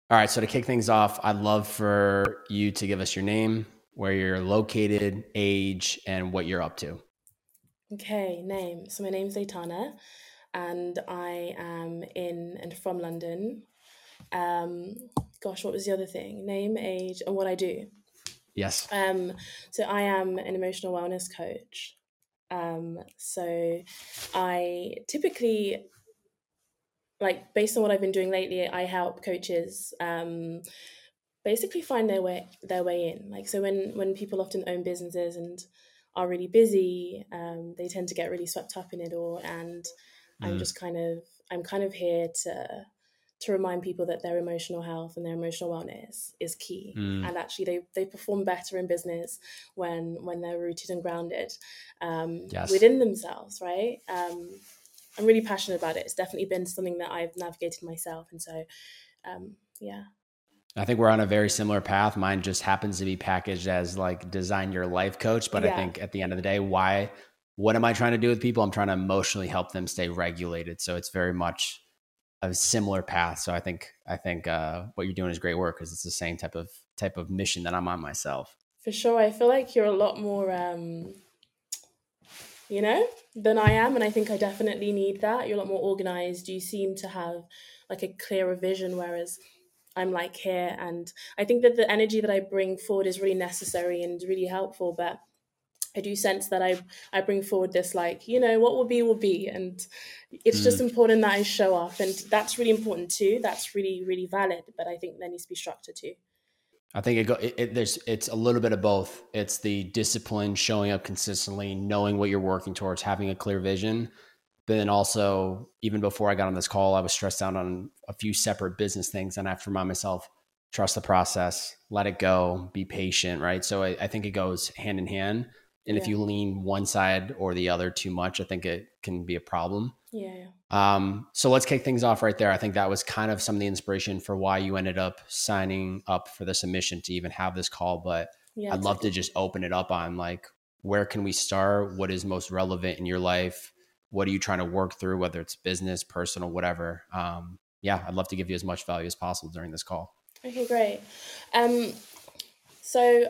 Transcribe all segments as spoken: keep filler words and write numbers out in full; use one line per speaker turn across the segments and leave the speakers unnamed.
All right. So to kick things off, I'd love for you to give us your name, where you're located, age, and what you're up to.
Okay, name. So my name's Aitana, and I am in and from London. Um, Gosh, what was the other thing? Name, age, and what I do.
Yes.
Um, so I am an emotional wellness coach. Um, so I typically, like, based on what I've been doing lately, I help coaches um, basically find their way their way in. Like, so when when people often own businesses and are really busy, um, they tend to get really swept up in it all. And I'm
Mm,
just kind of I'm kind of here to to remind people that their emotional health and their emotional wellness is key.
mm,
And actually, they, they perform better in business when when they're rooted and grounded um,
yes.
within themselves, right? Um, I'm really passionate about it. It's definitely been something that I've navigated myself, and so um, yeah.
I think we're on a very similar path. Mine just happens to be packaged as like design your life coach. But I
Yeah,
think at the end of the day, why, what am I trying to do with people? I'm trying to emotionally help them stay regulated. So it's very much a similar path. So I think, I think, uh, what you're doing is great work because it's the same type of, type of mission that I'm on myself.
for sure. I feel like you're a lot more, um, you know, than I am, and I think I definitely need that. You're a lot more organized. You seem to have like a clearer vision, whereas I'm like here, and I think that the energy that I bring forward is really necessary and really helpful. But I do sense that I I bring forward this, like, you know, what will be will be, and it's just
Mm.
important that I show up, and that's really important too. That's really really valid. But I think there needs to be structure too.
I think it, go, it, it there's it's a little bit of both. It's the discipline, showing up consistently, knowing what you're working towards, having a clear vision. But then also, even before I got on this call, I was stressed out on a few separate business things, and I have to remind myself, trust the process, let it go, be patient, right? So I, I think it goes hand in hand. And if
Yeah,
you lean one side or the other too much, I think it can be a problem.
yeah, yeah.
Um, so let's kick things off right there. I think that was kind of some of the inspiration for why you ended up signing up for the submission to even have this call. But
Yeah,
I'd love to
exactly.
just open it up on like, where can we start? What is most relevant in your life? What are you trying to work through, whether it's business, personal, whatever? Um, yeah, I'd love to give you as much value as possible during this call.
Okay, great. Um, so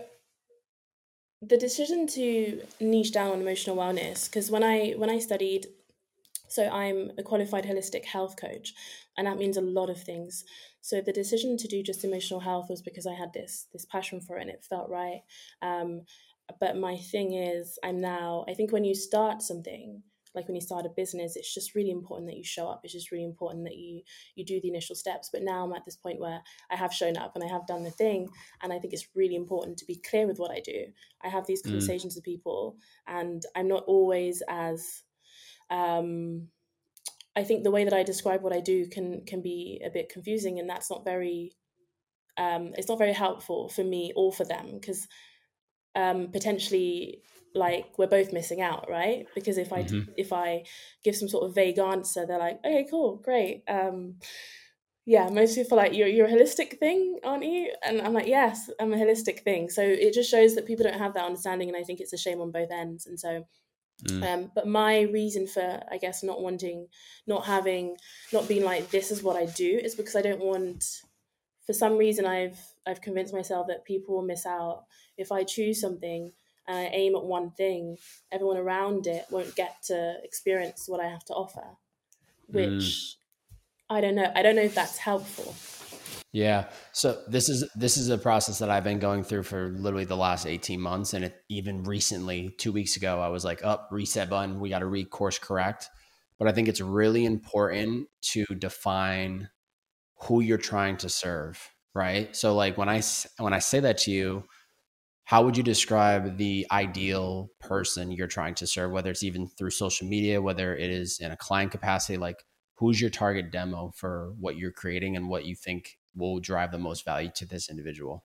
the decision to niche down on emotional wellness, because when I when I studied, so I'm a qualified holistic health coach, and that means a lot of things. So the decision to do just emotional health was because I had this this passion for it and it felt right. Um, but my thing is, I'm now. I think when you start something, like when you start a business, it's just really important that you show up. It's just really important that you you do the initial steps. But now I'm at this point where I have shown up and I have done the thing, and I think it's really important to be clear with what I do. I have these
Mm,
conversations with people, and I'm not always as um, I think the way that I describe what I do can can be a bit confusing, and that's not very um, it's not very helpful for me or for them, because um, potentially, like, we're both missing out, right? Because if I
hmm
if I give some sort of vague answer, they're like, okay, cool, great. Um, yeah, most people are like, you're you're a holistic thing, aren't you? And I'm like, yes, I'm a holistic thing. So it just shows that people don't have that understanding, and I think it's a shame on both ends. And so
mm,
um, but my reason for, I guess, not wanting, not having, not being like, this is what I do, is because I don't want, for some reason, I've, I've convinced myself that people will miss out. If I choose something and I aim at one thing, everyone around it won't get to experience what I have to offer,
mm.
which I don't know. I don't know if that's helpful.
Yeah. So this is this is a process that I've been going through for literally the last eighteen months. And it, even recently, two weeks ago, I was like, up, reset button, we got to re-course correct. But I think it's really important to define who you're trying to serve, right? So like when I when I say that to you, how would you describe the ideal person you're trying to serve, whether it's even through social media, whether it is in a client capacity? Like, who's your target demo for what you're creating and what you think will drive the most value to this individual?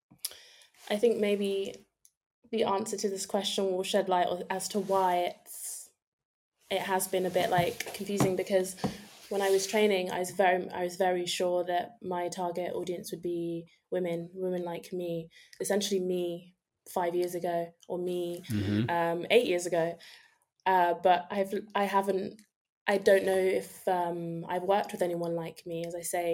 I think maybe the answer to this question will shed light as to why it's it has been a bit like confusing, because when I was training, I was very I was very sure that my target audience would be women, women like me, essentially me five years ago, or me
Mm-hmm.
um, eight years ago. Uh, but I've I haven't I don't know if um, I've worked with anyone like me. As I say,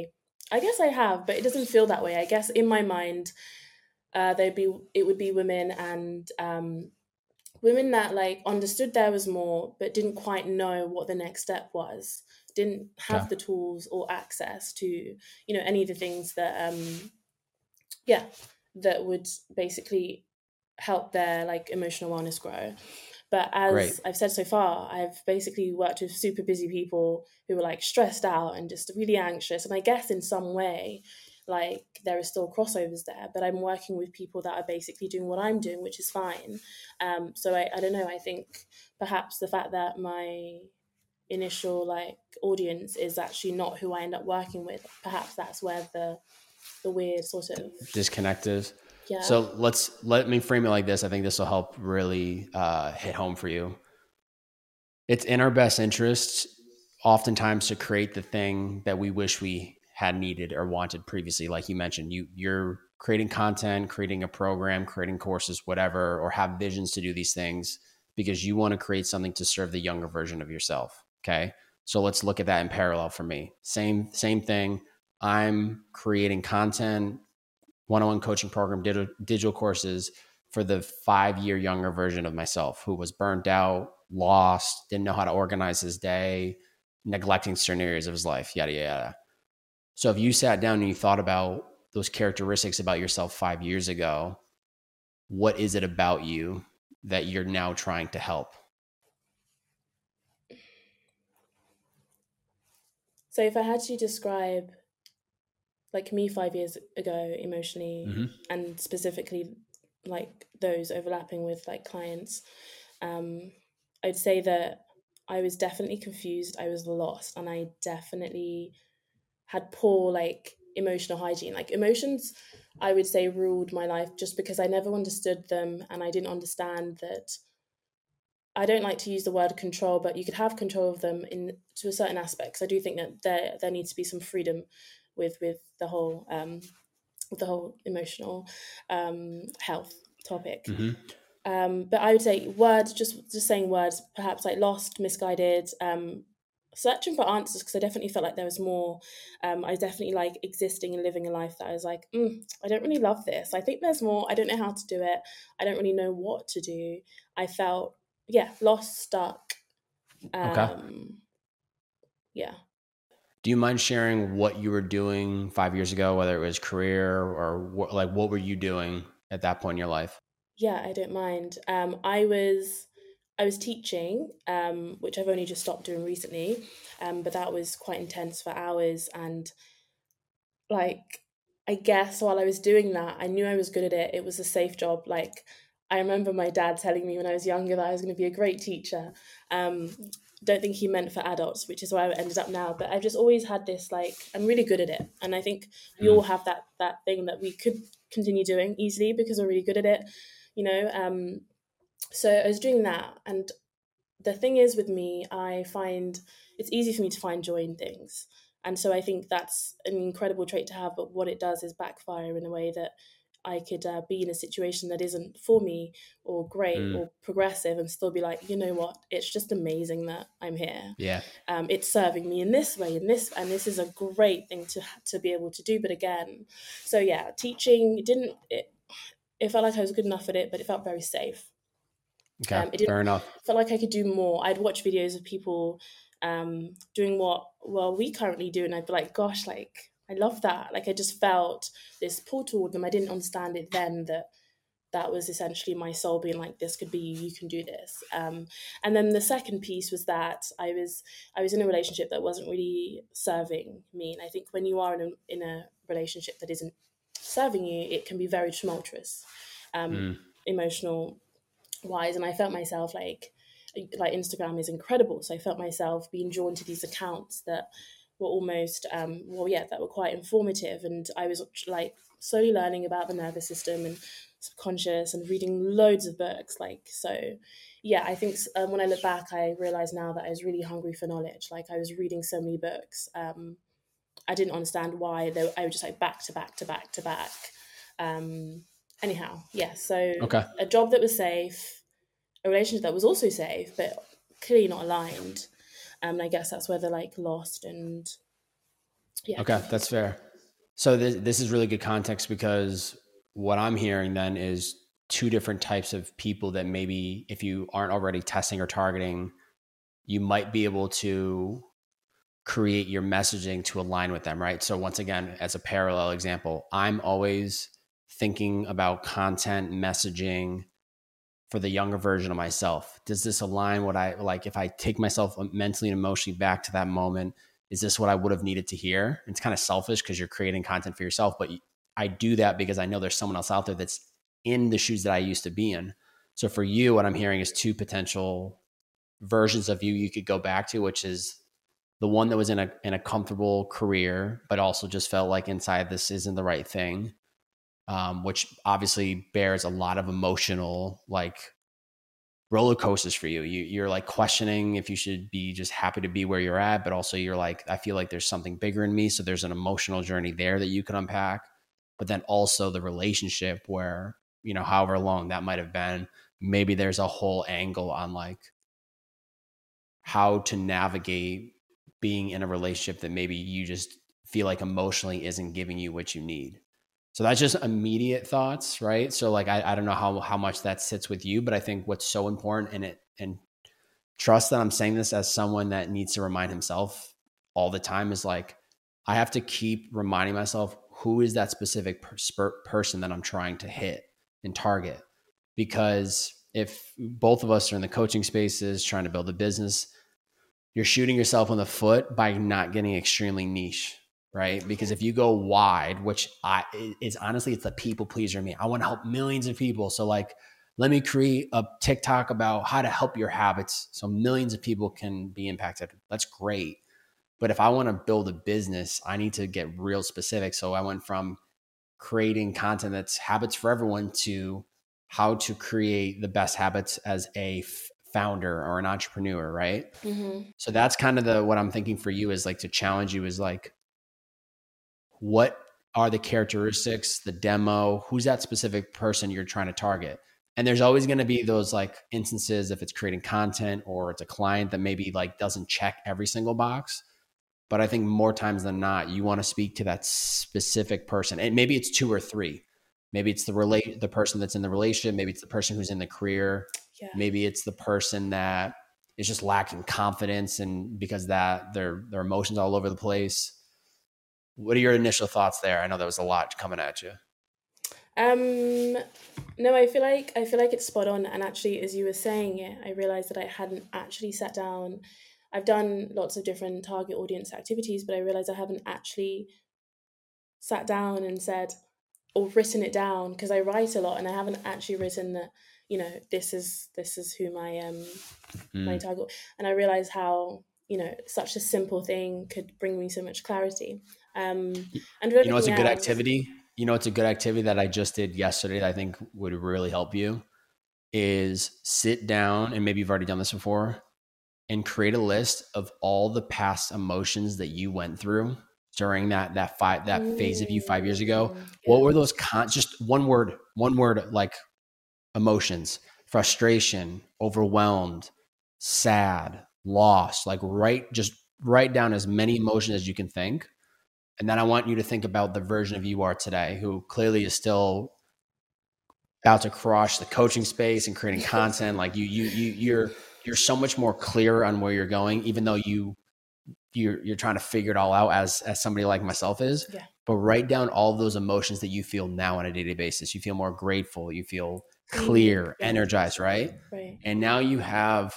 I guess I have, but it doesn't feel that way. I guess in my mind, uh, there'd be it would be women and um, women that like understood there was more, but didn't quite know what the next step was. Didn't
Okay.
have the tools or access to you know any of the things that um, yeah that would basically help their like emotional wellness grow. But
Great.
as I've said so far, I've basically worked with super busy people who were like stressed out and just really anxious. And I guess in some way, like there are still crossovers there, but I'm working with people that are basically doing what I'm doing, which is fine. Um, so I, I don't know. I think perhaps the fact that my initial like audience is actually not who I end up working with, perhaps that's where the the weird sort of
Disconnect is.
yeah.
So let's let me frame it like this. I think this will help really uh, hit home for you. It's in our best interests oftentimes to create the thing that we wish we had needed or wanted previously. Like you mentioned, you you're creating content, creating a program, creating courses, whatever, or have visions to do these things because you want to create something to serve the younger version of yourself. Okay. So let's look at that in parallel for me. Same, same thing. I'm creating content, one-on-one coaching program, digital, digital courses for the five-year younger version of myself who was burnt out, lost, didn't know how to organize his day, neglecting certain areas of his life, yada, yada. So if you sat down and you thought about those characteristics about yourself five years ago, what is it about you that you're now trying to help?
So if I had to describe like me five years ago emotionally
Mm-hmm.
and specifically like those overlapping with like clients, um, I'd say that I was definitely confused, I was lost, and I definitely had poor like emotional hygiene. Like emotions, I would say ruled my life just because I never understood them and I didn't understand that. I don't like to use the word control, but you could have control of them in to a certain aspect. 'Cause I do think that there there needs to be some freedom with with the whole um, with the whole emotional um, health topic.
Mm-hmm.
Um, but I would say words, just just saying words, perhaps like lost, misguided, um, searching for answers because I definitely felt like there was more. Um, I definitely like existing and living a life that I was like, mm, I don't really love this. I think there's more. I don't know how to do it. I don't really know what to do. I felt yeah lost, stuck.
Okay.
Um, yeah.
Do you mind sharing what you were doing five years ago, whether it was career or what, like what were you doing at that point in your life?
Yeah, I don't mind. Um, I was I was teaching, um, which I've only just stopped doing recently, um, but that was quite intense for hours. And like, I guess while I was doing that, I knew I was good at it. It was a safe job. Like, I remember my dad telling me when I was younger that I was going to be a great teacher. Um, don't think he meant for adults, which is where I ended up now. But I've just always had this like I'm really good at it, and I think we all
Mm.
have that that thing that we could continue doing easily because we're really good at it, you know. Um, so I was doing that, and the thing is with me, I find it's easy for me to find joy in things. And so I think that's an incredible trait to have, but what it does is backfire in a way that I could uh, be in a situation that isn't for me or great
Mm.
or progressive and still be like, you know what, it's just amazing that I'm here.
Yeah.
Um, it's serving me in this way, in this, and this is a great thing to to be able to do. But again, so yeah, teaching didn't, it, it felt like I was good enough at it, but it felt very safe.
Okay.
Um, it didn't
Fair enough.
felt like I could do more. I'd watch videos of people um, doing what well we currently do, and I'd be like, gosh, like I love that. Like I just felt this pull toward them. I didn't understand it then that that was essentially my soul being like, this could be you. You can do this. Um, and then the second piece was that I was I was in a relationship that wasn't really serving me. And I think when you are in a, in a relationship that isn't serving you, it can be very tumultuous, um,
Mm.
emotional wise. And I felt myself like like Instagram is incredible, so I felt myself being drawn to these accounts that were almost um well yeah that were quite informative, and I was like slowly learning about the nervous system and subconscious and reading loads of books. Like so yeah, I think um, when I look back I realize now that I was really hungry for knowledge. Like I was reading so many books. um I didn't understand why they I was just like back to back to back to back. um Anyhow, yeah, so
Okay.
a job that was safe, a relationship that was also safe, but clearly not aligned. Um, and I guess that's where they're like lost and yeah,
Okay. That's
confused.
fair. So this, this is really good context, because what I'm hearing then is two different types of people that maybe if you aren't already testing or targeting, you might be able to create your messaging to align with them, right? So once again, as a parallel example, I'm always thinking about content messaging for the younger version of myself. Does this align what I like? If I take myself mentally and emotionally back to that moment, is this what I would have needed to hear? It's kind of selfish because you're creating content for yourself, but I do that because I know there's someone else out there that's in the shoes that I used to be in. So for you, what I'm hearing is two potential versions of you you could go back to, which is the one that was in a in a comfortable career, but also just felt like inside this isn't the right thing, um, which obviously bears a lot of emotional like roller coasters for you. you. You're like questioning if you should be just happy to be where you're at, but also you're like, I feel like there's something bigger in me. So there's an emotional journey there that you can unpack. But then also the relationship where, you know, however long that might have been, maybe there's a whole angle on like how to navigate being in a relationship that maybe you just feel like emotionally isn't giving you what you need. So that's just immediate thoughts, right? So like, I, I don't know how, how much that sits with you, but I think what's so important in it, and trust that I'm saying this as someone that needs to remind himself all the time, is like, I have to keep reminding myself, who is that specific per- person that I'm trying to hit and target? Because if both of us are in the coaching spaces trying to build a business, you're shooting yourself in the foot by not getting extremely niche, right? Because if you go wide, which I is honestly, it's the people pleaser in me. I want to help millions of people. So like, let me create a TikTok about how to help your habits so millions of people can be impacted. That's great. But if I want to build a business, I need to get real specific. So I went from creating content that's habits for everyone to how to create the best habits as a f- founder or an entrepreneur, right?
Mm-hmm.
So that's kind of the what I'm thinking for you is like to challenge you is like, what are the characteristics, the demo, who's that specific person you're trying to target? And there's always going to be those like instances if it's creating content or it's a client that maybe like doesn't check every single box. But I think more times than not, you want to speak to that specific person. And maybe it's two or three. Maybe it's the relate the person that's in the relationship. Maybe it's the person who's in the career.
Yeah.
Maybe it's the person that is just lacking confidence and because that their their emotions all over the place. What are your initial thoughts there? I know there was a lot coming at you.
Um, no, I feel like I feel like it's spot on. And actually, as you were saying it, I realized that I hadn't actually sat down. I've done lots of different target audience activities, but I realized I haven't actually sat down and said or written it down, because I write a lot and I haven't actually written that, you know, this is this is who my um mm. my target. And I realized how, you know, such a simple thing could bring me so much clarity. Um, and
you know, it's a good
else,
activity. You know, it's a good activity that I just did yesterday that I think would really help you is sit down, and maybe you've already done this before, and create a list of all the past emotions that you went through during that that five that mm. phase of you five years ago. Yeah. What were those con- just one word, one word like emotions: frustration, overwhelmed, sad, lost. Like write just write down as many emotions as you can think. And then I want you to think about the version of you are today, who clearly is still about to crush the coaching space and creating content. Like you, you, you, you're, you're so much more clear on where you're going, even though you, you're, you're trying to figure it all out as, as somebody like myself is.
Yeah.
But write down all of those emotions that you feel now on a daily basis. You feel more grateful. You feel clear, yeah. energized, right?
Right.
And now you have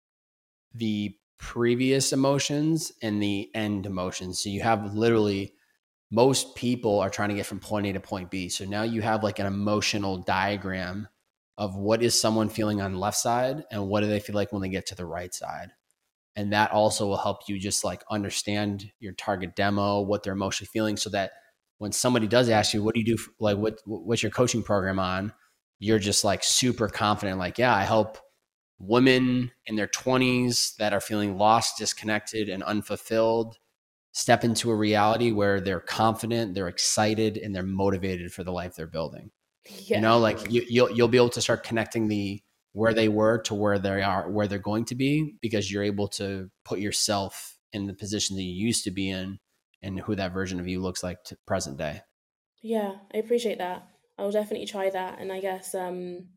the previous emotions and the end emotions. So you have literally, most people are trying to get from point A to point B. So now you have like an emotional diagram of what is someone feeling on the left side and what do they feel like when they get to the right side. And that also will help you just like understand your target demo, what they're emotionally feeling, so that when somebody does ask you, what do you do? For, like, what, what's your coaching program on? You're just like super confident. Like, yeah, I help women in their twenties that are feeling lost, disconnected, and unfulfilled step into a reality where they're confident, they're excited, and they're motivated for the life they're building. Yeah. You know, like you, you'll you'll be able to start connecting the where they were to where they are, where they're going to be, because you're able to put yourself in the position that you used to be in and who that version of you looks like to present day.
Yeah, I appreciate that. I'll definitely try that. And I guess um,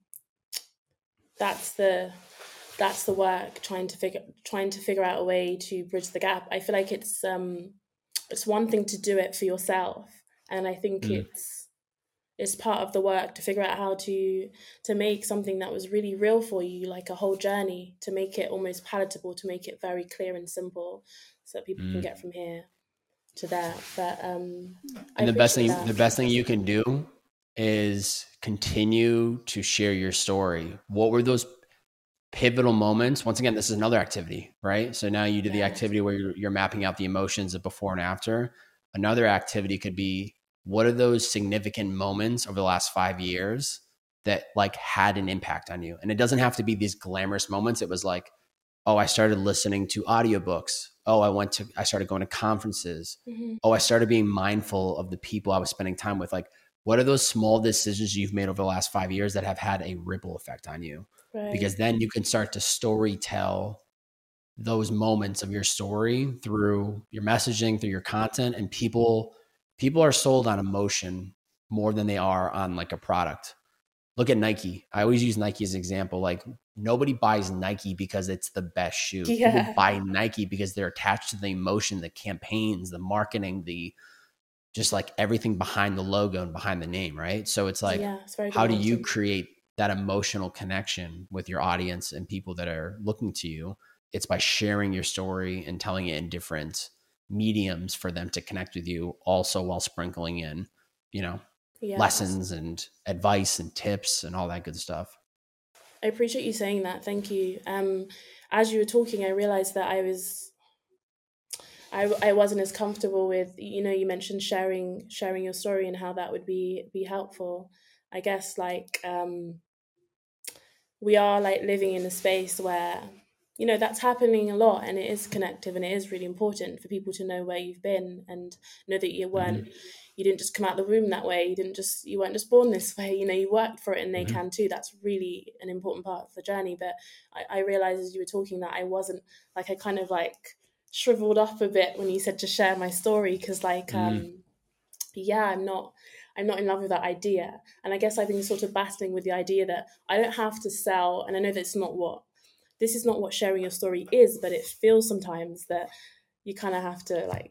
that's the that's the work, trying to figure trying to figure out a way to bridge the gap. I feel like it's um it's one thing to do it for yourself, and I think
Mm.
it's it's part of the work to figure out how to to make something that was really real for you, like a whole journey, to make it almost palatable, to make it very clear and simple, so that people can
Mm.
get from here to there. But um, I
And the best
appreciate
thing,
that.
the best thing you can do is continue to share your story. What were those pivotal moments? Once again, this is another activity, right? So now you do the
Yes.
activity where you're, you're mapping out the emotions of before and after. Another activity could be, what are those significant moments over the last five years that like had an impact on you? And it doesn't have to be these glamorous moments. It was like, oh, I started listening to audiobooks. Oh, I went to, I started going to conferences.
Mm-hmm.
Oh, I started being mindful of the people I was spending time with. Like, what are those small decisions you've made over the last five years that have had a ripple effect on you?
Right.
Because then you can start to story tell those moments of your story through your messaging, through your content, and people, people are sold on emotion more than they are on like a product. Look at Nike. I always use Nike as an example. Like, nobody buys Nike because it's the best shoe.
Yeah.
People buy Nike because they're attached to the emotion, the campaigns, the marketing, the just like everything behind the logo and behind the name, right? So it's like,
Yeah, it's very
how do
good
you
answer.
create that emotional connection with your audience and people that are looking to you? It's by sharing your story and telling it in different mediums for them to connect with you, also while sprinkling in, you know,
Yeah,
lessons and advice and tips and all that good stuff.
I appreciate you saying that. Thank you. Um, as you were talking, I realized that I was, I, I wasn't as comfortable with, you know, you mentioned sharing sharing your story and how that would be be helpful. I guess like um, we are like living in a space where, you know, that's happening a lot, and it is connective, and it is really important for people to know where you've been and know that you weren't,
Mm-hmm.
you didn't just come out of the womb that way. You didn't just, you weren't just born this way. You know, you worked for it, and they
Mm-hmm.
can too. That's really an important part of the journey. But I, I realized as you were talking that I wasn't, like, I kind of like shriveled up a bit when you said to share my story, because like
Mm.
um yeah, I'm not I'm not in love with that idea. And I guess I've been sort of battling with the idea that I don't have to sell, and I know that's not what this is not what sharing your story is, but it feels sometimes that you kind of have to like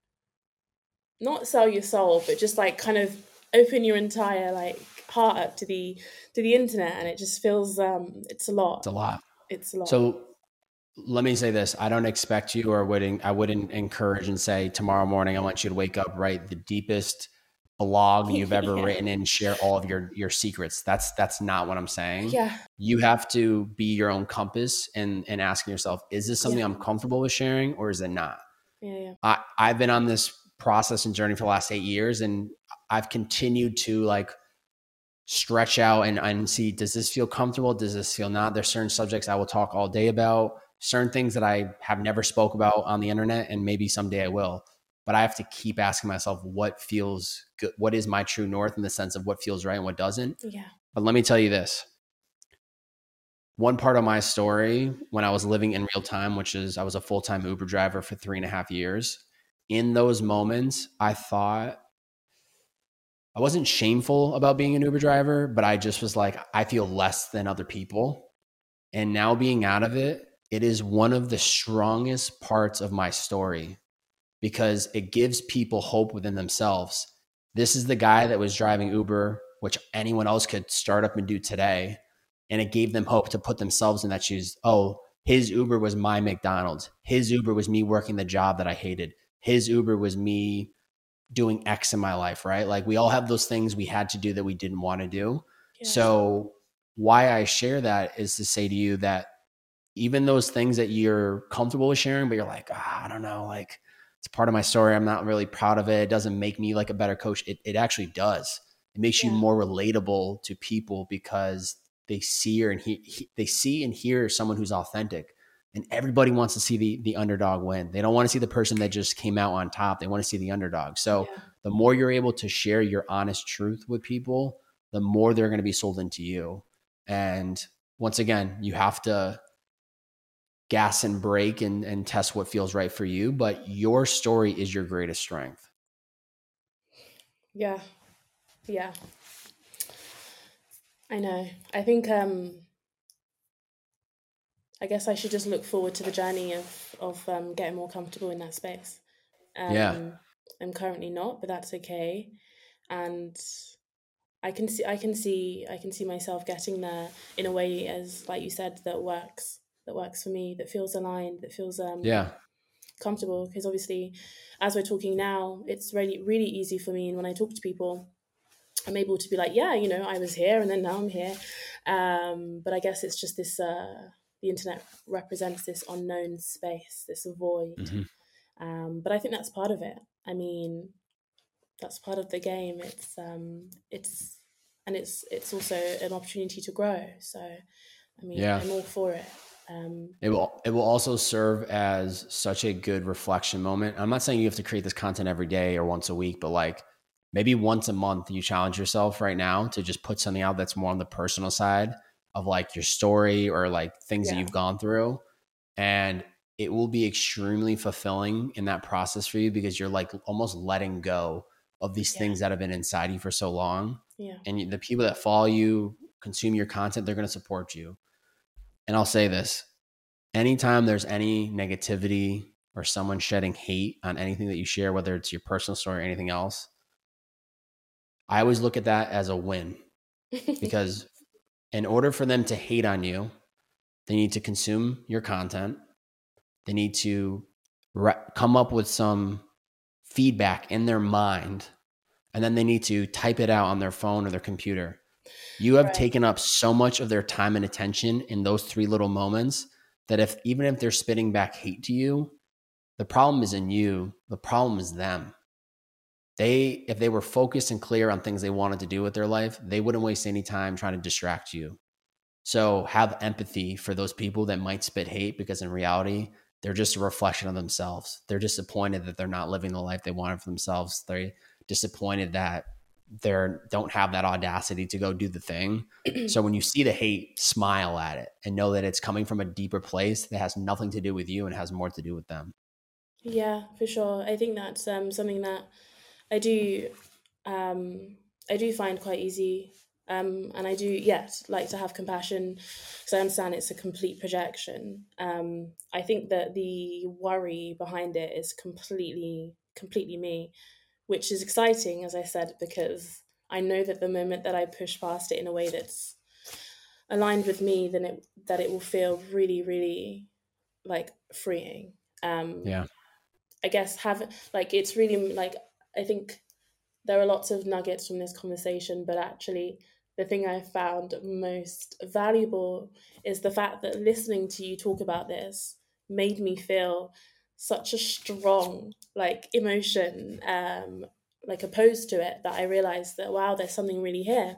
not sell your soul, but just like kind of open your entire like heart up to the to the internet, and it just feels um it's a lot.
It's a lot.
It's a lot.
So let me say this. I don't expect you or wouldn't, I wouldn't encourage and say tomorrow morning, I want you to wake up, write the deepest blog you've ever
Yeah.
written and share all of your, your secrets. That's, that's not what I'm saying.
Yeah.
You have to be your own compass and, and asking yourself, is this something
Yeah.
I'm comfortable with sharing, or is it not?
Yeah. Yeah.
I, I've been on this process and journey for the last eight years, and I've continued to like stretch out and, and see, does this feel comfortable? Does this feel not? There's certain subjects I will talk all day about, certain things that I have never spoke about on the internet, and maybe someday I will. But I have to keep asking myself what feels good, what is my true north in the sense of what feels right and what doesn't.
Yeah.
But let me tell you this. One part of my story when I was living in real time, which is I was a full-time Uber driver for three and a half years. In those moments, I thought, I wasn't shameful about being an Uber driver, but I just was like, I feel less than other people. And now being out of it, it is one of the strongest parts of my story because it gives people hope within themselves. This is the guy that was driving Uber, which anyone else could start up and do today. And it gave them hope to put themselves in that shoes. Oh, his Uber was my McDonald's. His Uber was me working the job that I hated. His Uber was me doing X in my life, right? Like we all have those things we had to do that we didn't want to do.
Yeah.
So why I share that is to say to you that even those things that you're comfortable with sharing, but you're like, ah, I don't know, like it's part of my story. I'm not really proud of it. It doesn't make me like a better coach. It, it actually does. It makes
Yeah.
you more relatable to people because they see or and he, he, they see and hear someone who's authentic. And everybody wants to see the, the underdog win. They don't want to see the person that just came out on top. They want to see the underdog. So
Yeah.
the more you're able to share your honest truth with people, the more they're going to be sold into you. And once again, you have to gas and brake and, and test what feels right for you. But your story is your greatest strength.
Yeah. Yeah. I know. I think, um, I guess I should just look forward to the journey of, of um, getting more comfortable in that space.
Yeah.
Um, I'm currently not, but that's okay. And I can see, I can see, I can see myself getting there in a way, as like you said, that works, that works for me, that feels aligned, that feels um
Yeah.
comfortable. Because obviously, as we're talking now, it's really, really easy for me. And when I talk to people, I'm able to be like, yeah, you know, I was here and then now I'm here. Um, but I guess it's just this, uh, the internet represents this unknown space, this void.
Mm-hmm.
Um, but I think that's part of it. I mean, that's part of the game. It's um, it's and it's it's also an opportunity to grow. So, I mean,
Yeah.
I'm all for it. Um,
It will it will also serve as such a good reflection moment. I'm not saying you have to create this content every day or once a week, but like maybe once a month you challenge yourself right now to just put something out that's more on the personal side of like your story or like things that
yeah,
you've gone through. And it will be extremely fulfilling in that process for you because you're like almost letting go of these
yeah,
things that have been inside you for so long.
yeah,
And the people that follow you, consume your content, they're going to support you. And I'll say this, anytime there's any negativity or someone shedding hate on anything that you share, whether it's your personal story or anything else, I always look at that as a win because in order for them to hate on you, they need to consume your content. They need to re- come up with some feedback in their mind, and then they need to type it out on their phone or their computer. You have
right,
taken up so much of their time and attention in those three little moments that if even if they're spitting back hate to you, the problem isn't you. The problem is them. They, if they were focused and clear on things they wanted to do with their life, they wouldn't waste any time trying to distract you. So have empathy for those people that might spit hate because in reality, they're just a reflection of themselves. They're disappointed that they're not living the life they wanted for themselves. They're disappointed that they don't have that audacity to go do the thing. So when you see the hate, smile at it and know that it's coming from a deeper place that has nothing to do with you and has more to do with them.
yeah, for sure. I think that's um something that I do, um, I do find quite easy. Um, and I do, yes, like to have compassion because I understand it's a complete projection. Um, I think that the worry behind it is completely, completely me, which is exciting, as I said, because I know that the moment that I push past it in a way that's aligned with me, then it that it will feel really, really like freeing. Um,
Yeah.
I guess have like it's really like I think there are lots of nuggets from this conversation, but actually, the thing I found most valuable is the fact that listening to you talk about this made me feel such a strong like emotion, um, like opposed to it, that I realized that wow, there's something really here.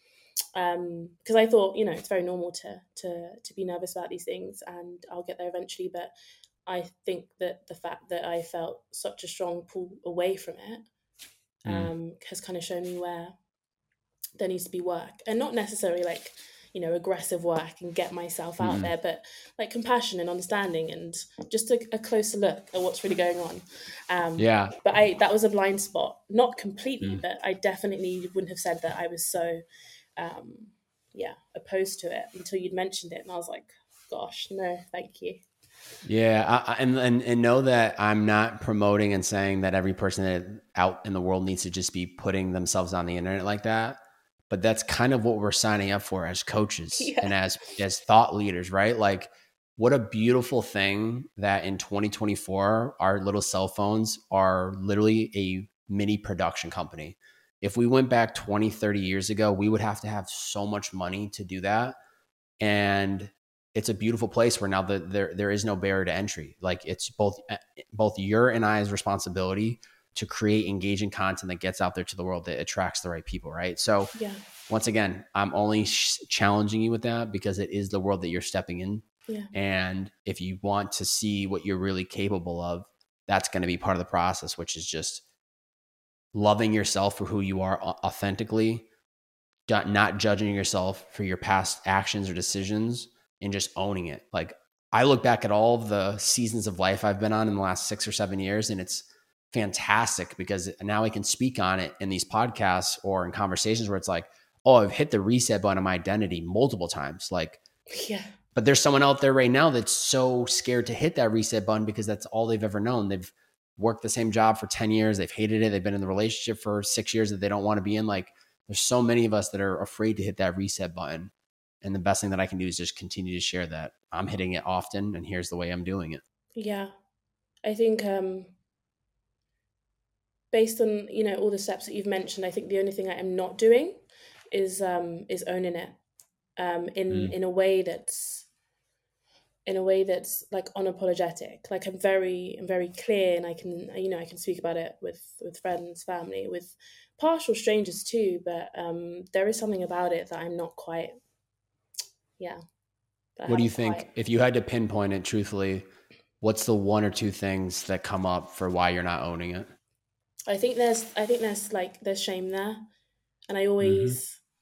Um, because I thought, you know, it's very normal to to to be nervous about these things, and I'll get there eventually. But I think that the fact that I felt such a strong pull away from it
Mm.
um, has kind of shown me where there needs to be work, and not necessarily like you know aggressive work and get myself out
Mm-mm.
there, but like compassion and understanding and just a, a closer look at what's really going on. Um,
Yeah.
but I that was a blind spot, not completely,
Mm.
but I definitely wouldn't have said that I was so um, yeah opposed to it until you'd mentioned it, and I was like, gosh, no, thank you.
Yeah, I, I, and, and and know that I'm not promoting and saying that every person that out in the world needs to just be putting themselves on the internet like that. But that's kind of what we're signing up for as coaches
Yeah,
and as as thought leaders, right? Like, what a beautiful thing that in twenty twenty-four, our little cell phones are literally a mini production company. If we went back twenty, thirty years ago, we would have to have so much money to do that. And it's a beautiful place where now the, there there is no barrier to entry. Like it's both both your and I's responsibility to create engaging content that gets out there to the world that attracts the right people, right? So
yeah,
once again, I'm only sh- challenging you with that because it is the world that you're stepping in.
yeah,
And if you want to see what you're really capable of, that's going to be part of the process, which is just loving yourself for who you are authentically, not judging yourself for your past actions or decisions, and just owning it. Like I look back at all of the seasons of life I've been on in the last six or seven years, and it's fantastic because now I can speak on it in these podcasts or in conversations where it's like, oh, I've hit the reset button on my identity multiple times. Like,
Yeah.
But there's someone out there right now that's so scared to hit that reset button because that's all they've ever known. They've worked the same job for ten years. They've hated it. They've been in the relationship for six years that they don't want to be in. Like, there's so many of us that are afraid to hit that reset button. And the best thing that I can do is just continue to share that I'm hitting it often and here's the way I'm doing it.
Yeah. I think um, based on, you know, all the steps that you've mentioned, I think the only thing I am not doing is um, is owning it um, in, mm. in a way that's in a way that's like unapologetic. Like I'm very, I'm very clear, and I can, you know, I can speak about it with, with friends, family, with partial strangers too. But um, there is something about it that I'm not quite, yeah.
What do you think, quite... if you had to pinpoint it truthfully, what's the one or two things that come up for why you're not owning it?
I think there's, I think there's like, there's shame there. And I always,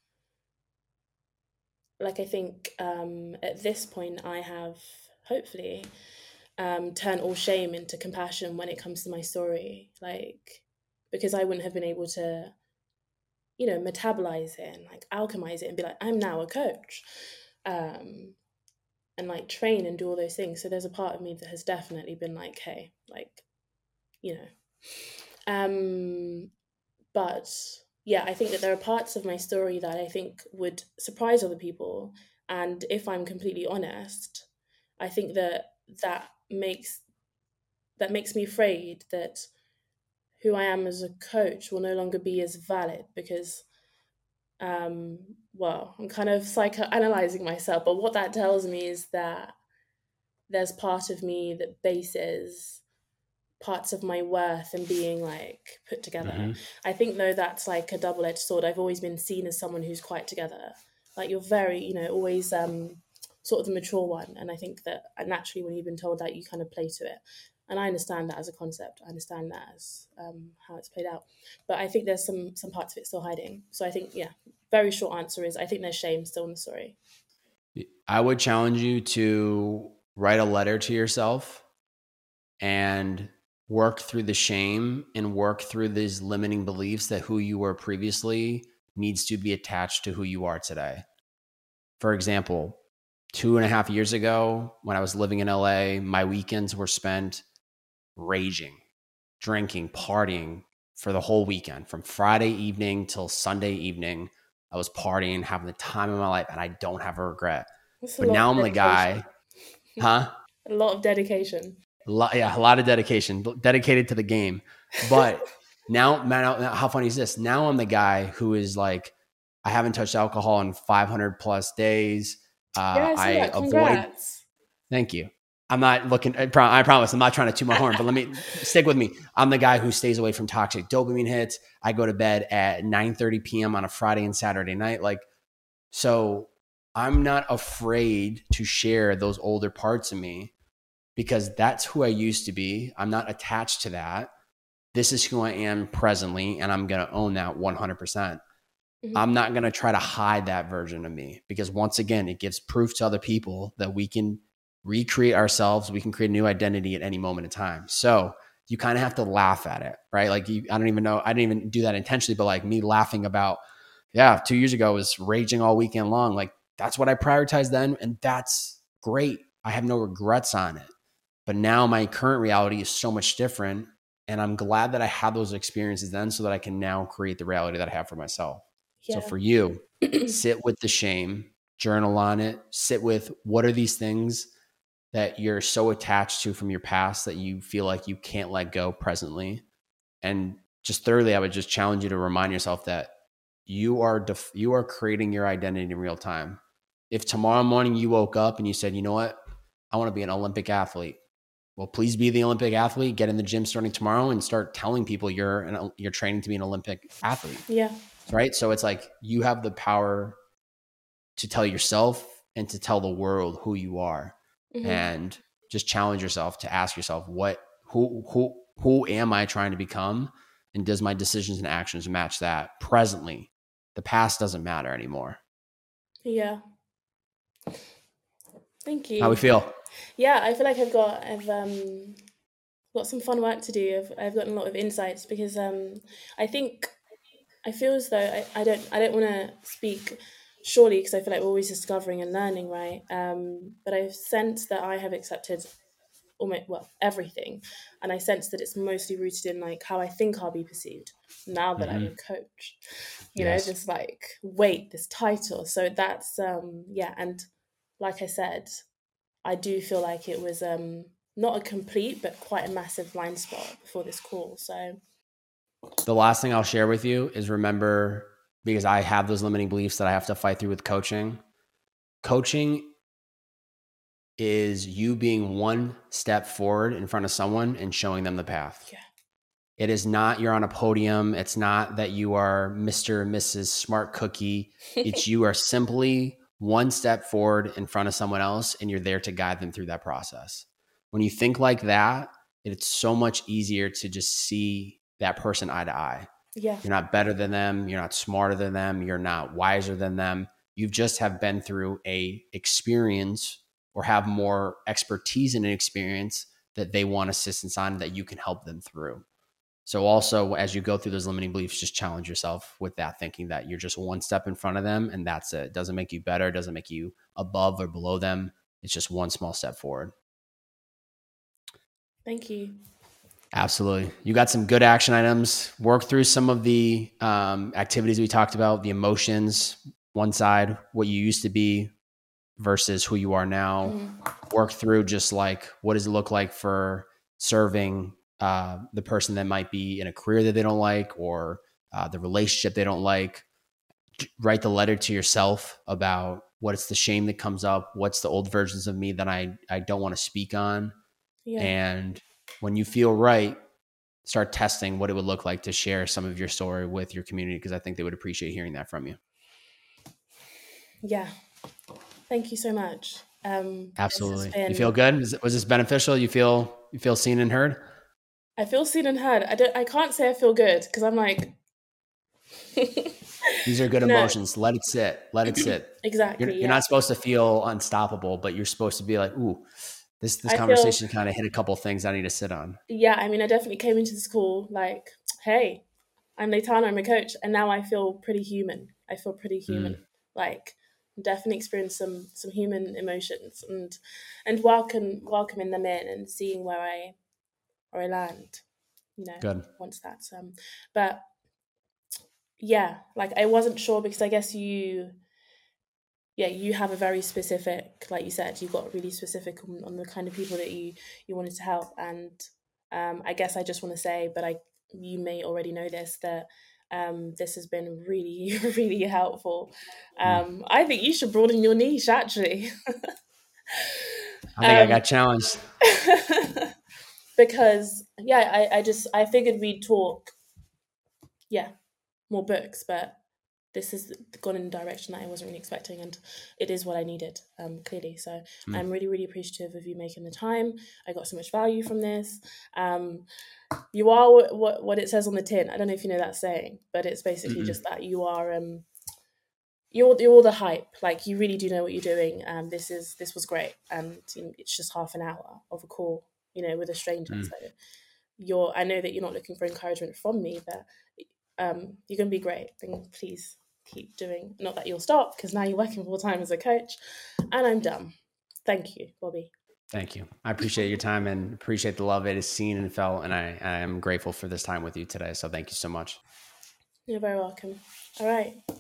mm-hmm. like, I think um, at this point I have hopefully um, turned all shame into compassion when it comes to my story. Like, because I wouldn't have been able to, you know, metabolize it and like alchemize it and be like, I'm now a coach. Um, and like train and do all those things. So there's a part of me that has definitely been like, hey, like, you know, um, but yeah, I think that there are parts of my story that I think would surprise other people. And if I'm completely honest, I think that that makes, that makes me afraid that who I am as a coach will no longer be as valid because um well, I'm kind of psychoanalyzing myself, but what that tells me is that there's part of me that bases parts of my worth and being like put together. Mm-hmm. I think though that's like a double-edged sword. I've always been seen as someone who's quite together. Like you're very, you know, always um sort of the mature one, and I think that naturally when you've been told that, you kind of play to it. And I understand that as a concept. I understand that as um, how it's played out. But I think there's some some parts of it still hiding. So I think, yeah, very short answer is I think there's shame still in the story.
I would challenge you to write a letter to yourself and work through the shame and work through these limiting beliefs that who you were previously needs to be attached to who you are today. For example, two and a half years ago, when I was living in L A, my weekends were spent raging, drinking, partying for the whole weekend. From Friday evening till Sunday evening, I was partying, having the time of my life, and I don't have a regret.
That's
but
a
now I'm the guy, huh?
A lot of dedication.
A lot, yeah, a lot of dedication, dedicated to the game. But now, man, how funny is this? Now I'm the guy who is like, I haven't touched alcohol in five hundred plus days. Uh,
yeah, I,
I avoid. Thank you. I'm not looking, I promise I'm not trying to toot my horn, but let me stick with me. I'm the guy who stays away from toxic dopamine hits. I go to bed at nine thirty p.m. on a Friday and Saturday night. Like, so I'm not afraid to share those older parts of me because that's who I used to be. I'm not attached to that. This is who I am presently, and I'm going to own that one hundred percent. Mm-hmm. I'm not going to try to hide that version of me because once again, it gives proof to other people that we can recreate ourselves. We can create a new identity at any moment in time. So you kind of have to laugh at it, right? Like you, I don't even know. I didn't even do that intentionally, but like me laughing about, yeah, two years ago I was raging all weekend long. Like that's what I prioritized then. And that's great. I have no regrets on it. But now my current reality is so much different. And I'm glad that I had those experiences then so that I can now create the reality that I have for myself. Yeah. So for you, sit with the shame, journal on it, sit with what are these things that you're so attached to from your past that you feel like you can't let go presently. And just thirdly, I would just challenge you to remind yourself that you are def- you are creating your identity in real time. If tomorrow morning you woke up and you said, you know what, I want to be an Olympic athlete. Well, please be the Olympic athlete, get in the gym starting tomorrow and start telling people you're an, you're training to be an Olympic athlete.
Yeah.
Right. So it's like you have the power to tell yourself and to tell the world who you are. Mm-hmm. And just challenge yourself to ask yourself, what, who, who, who am I trying to become? And does my decisions and actions match that presently? The past doesn't matter anymore.
Yeah. Thank
How we
you.
feel?
Yeah, I feel like I've got I've um got some fun work to do. I've I've gotten a lot of insights because um I think I feel as though I, I don't I don't want to speak surely because I feel like we're always discovering and learning, right? Um, but I've sensed that I have accepted almost well everything, and I sense that it's mostly rooted in like how I think I'll be perceived now that I'm
Mm-hmm.
a coach. You know,
Yes.
this like weight, this title. So that's um yeah, and like I said, I do feel like it was um not a complete but quite a massive blind spot before this call. So
The last thing I'll share with you is remember, because I have those limiting beliefs that I have to fight through with coaching. Coaching is you being one step forward in front of someone and showing them the path.
yeah.
It is not you're on a podium. It's not that you are Mister and Missus Smart Cookie. It's you are simply one step forward in front of someone else and you're there to guide them through that process. When you think like that, it's so much easier to just see that person eye to eye.
Yeah.
You're not better than them. You're not smarter than them. You're not wiser than them. You just have been through a experience or have more expertise in an experience that they want assistance on that you can help them through. So also, as you go through those limiting beliefs, just challenge yourself with that, thinking that you're just one step in front of them and that's it. It doesn't make you better. It doesn't make you above or below them. It's just one small step forward.
Thank you.
Absolutely. You got some good action items. Work through some of the um, activities we talked about, the emotions, one side, what you used to be versus who you are now.
Mm.
Work through just like, what does it look like for serving uh, the person that might be in a career that they don't like or uh, the relationship they don't like. Write the letter to yourself about what's the shame that comes up, what's the old versions of me that I, I don't want to speak on.
Yeah.
And when you feel right, start testing what it would look like to share some of your story with your community, because I think they would appreciate hearing that from you.
Yeah. Thank you so much. Um,
Absolutely.
been,
You feel good? Was, was this beneficial? You feel you feel seen and heard?
I feel seen and heard. I don't. I can't say I feel good because I'm like.
These are good
no.
emotions. Let it sit. Let it sit.
Exactly.
You're, you're
yeah.
not supposed to feel unstoppable, but you're supposed to be like, ooh, this this
I
conversation
feel,
kind of hit a couple of things I need to sit on.
Yeah, I mean, I definitely came into this call like, hey, I'm Leitana, I'm a coach, and now I feel pretty human. I feel pretty human.
Mm.
Like, definitely experience some some human emotions and and welcome welcoming them in and seeing where I where I land. You know,
Good.
once that's um, but yeah, like I wasn't sure because I guess you yeah, you have a very specific, like you said, you got really specific on, on the kind of people that you you wanted to help, and um, I guess I just want to say, but I you may already know this that um, this has been really really helpful.
Mm.
Um, I think you should broaden your niche actually.
I think I
um,
got challenged.
because yeah, I, I just I figured we'd talk, yeah, more books, but this has gone in a direction that I wasn't really expecting, and it is what I needed, um, clearly. So
Mm.
I'm really, really appreciative of you making the time. I got so much value from this. Um, you are what, what what it says on the tin. I don't know if you know that saying, but it's basically
Mm-mm.
just that you are um, you're you're the hype. Like you really do know what you're doing. And this is this was great, and you know, it's just half an hour of a call, you know, with a stranger.
Mm.
So you're. I know that you're not looking for encouragement from me, but um, you're gonna be great. And please keep doing. Not that you'll stop because now you're working full time as a coach, and I'm done. Thank you, Bobby.
Thank you. I appreciate your time and appreciate the love it is seen and felt. And I, I am grateful for this time with you today. So thank you so much.
You're very welcome. All right.